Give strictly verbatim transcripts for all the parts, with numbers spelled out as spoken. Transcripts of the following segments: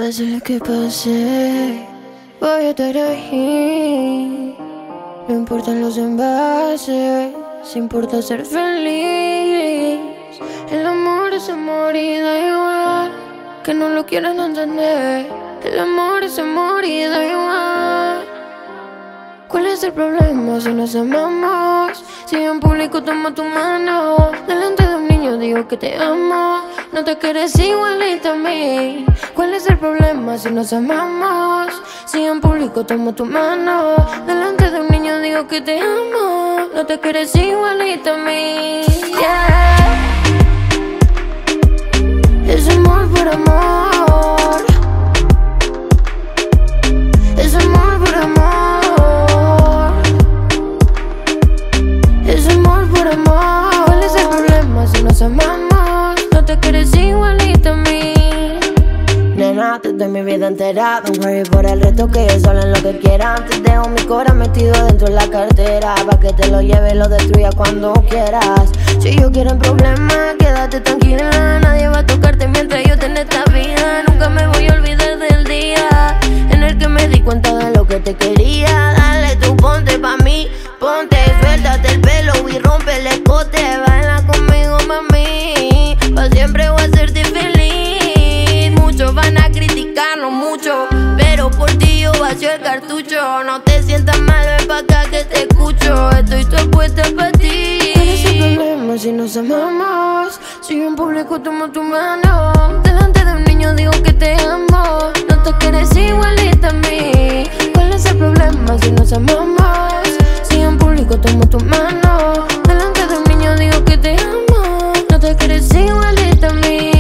Pase lo que pase, voy a estar ahí. No importan los envases, se importa ser feliz. El amor es amor y da igual que no lo quieran entender. El amor es amor y da igual. ¿Cuál es el problema si nos amamos? Si en público tomo tu mano, delante de un niño digo que te amo. No te quieres igualita a mí. ¿Cuál es el problema si nos amamos? Si en público tomo tu mano, delante de un niño digo que te amo. No te quieres igualita a mí. Yeah. Es amor por amor. Es amor por amor. Es amor por amor. ¿Cuál es el problema si nos amamos? No te quieres igualita a mí. Nena, te doy mi vida entera. Don't worry por el resto, que yo solo en lo que quiera. Te dejo mi corazón metido dentro de la cartera, pa' que te lo lleves, lo destruyas cuando quieras. Si yo quiero problemas, quédate tranquila. Nadie va a tocarte mientras yo tenga esta vida. Nunca me voy a olvidar del día en el que me di cuenta de lo que te quería. Dale, tú ponte pa' mí, ponte, suéltate el pelo y rompe el escote. Baila conmigo, mami, pa' siempre voy a hacerte feliz. Muchos van a criticarnos mucho, pero por ti yo vacío el cartucho. No te sientas mal, ven pa' acá que te escucho. Estoy toda puesta pa' ti. ¿Cuál es el problema si nos amamos? Si yo en público tomo tu mano, delante de un niño digo que te amo. No te quieres igualita a mí. ¿Cuál es el problema si nos amamos? Si en público tomo tu mano, delante de un niño digo que te amo. No te quieres igualita a mí.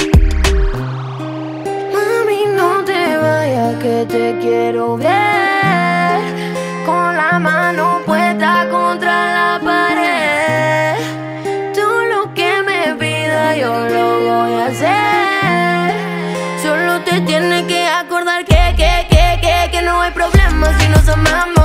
Mami, no te vayas que te quiero ver con la mano puesta contra la pared. Tú lo que me pidas yo lo voy a hacer. Solo te tienes que acordar que, que, que, que, que no hay problema si nos amamos.